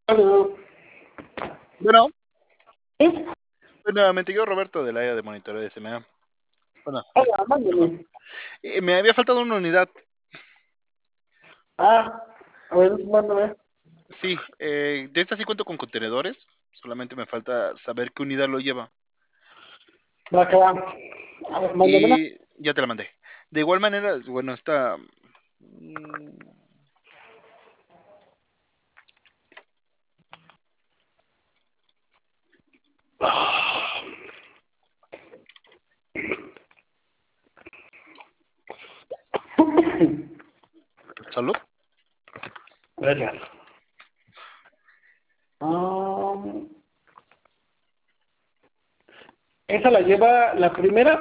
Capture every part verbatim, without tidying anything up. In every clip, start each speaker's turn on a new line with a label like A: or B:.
A: Aló.
B: Bueno,
A: ¿Sí?
B: pues nuevamente yo, Roberto, del área de monitoreo de S M A. Bueno, de-
A: Hola,
B: perdón.
A: mándeme.
B: Eh, me había faltado una unidad.
A: Ah, a ver, mándame.
B: Sí, eh, de esta sí cuento con contenedores. Solamente me falta saber qué unidad lo lleva.
A: Va, que va. A ver, mándamela.
B: Y ya te la mandé. De igual manera, bueno, esta... mm, Salud.
A: Gracias. Ah, esa la lleva la primera.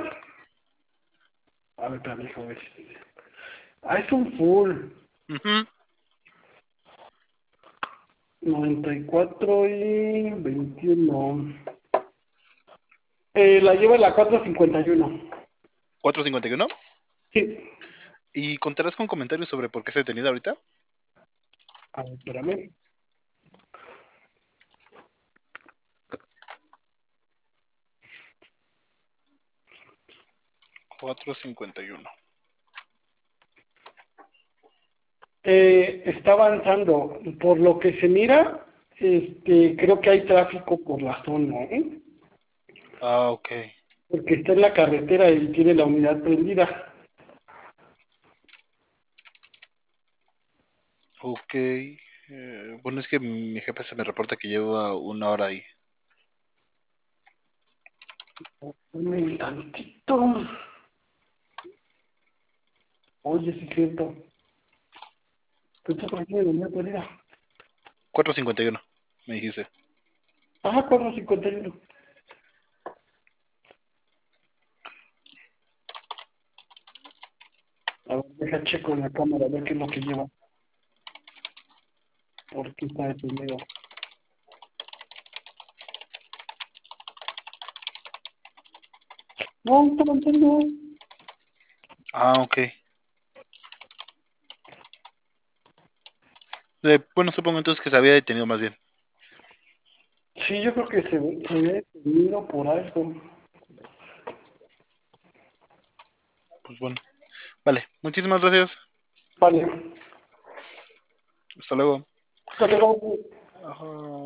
A: A ver, espérame, déjame ver. Ah, es un full.
B: Ujú.
A: noventa y cuatro y veintiuno. Eh, la lleva la cuatrocientos cincuenta y uno.
B: cuatrocientos cincuenta y uno.
A: Sí.
B: ¿Y contarás con comentarios sobre por qué se detenida ahorita?
A: A ver, espérame.
B: cuatrocientos cincuenta y uno.
A: Eh, está avanzando. Por lo que se mira, este, creo que hay tráfico por la zona, ¿eh?
B: Ah, ok.
A: Porque está en la carretera y tiene la unidad prendida.
B: Ok. Eh, bueno, es que mi jefe se me reporta que lleva una hora ahí.
A: Un tantito. Oye, sí es cierto. Pensé por aquí de la unidad prendida.
B: cuatrocientos cincuenta y uno, me dijiste.
A: Ajá, cuatrocientos cincuenta y uno. A ver, deja checo en la cámara, a ver qué es lo que lleva. ¿Por qué está detenido? No, está avanzando.
B: Ah, ok. Eh, bueno, supongo entonces que se había detenido más bien.
A: Sí, yo creo que se, se había detenido por algo.
B: Pues bueno. Vale, muchísimas gracias.
A: Vale.
B: Hasta luego.
A: Hasta luego.
B: Ajá.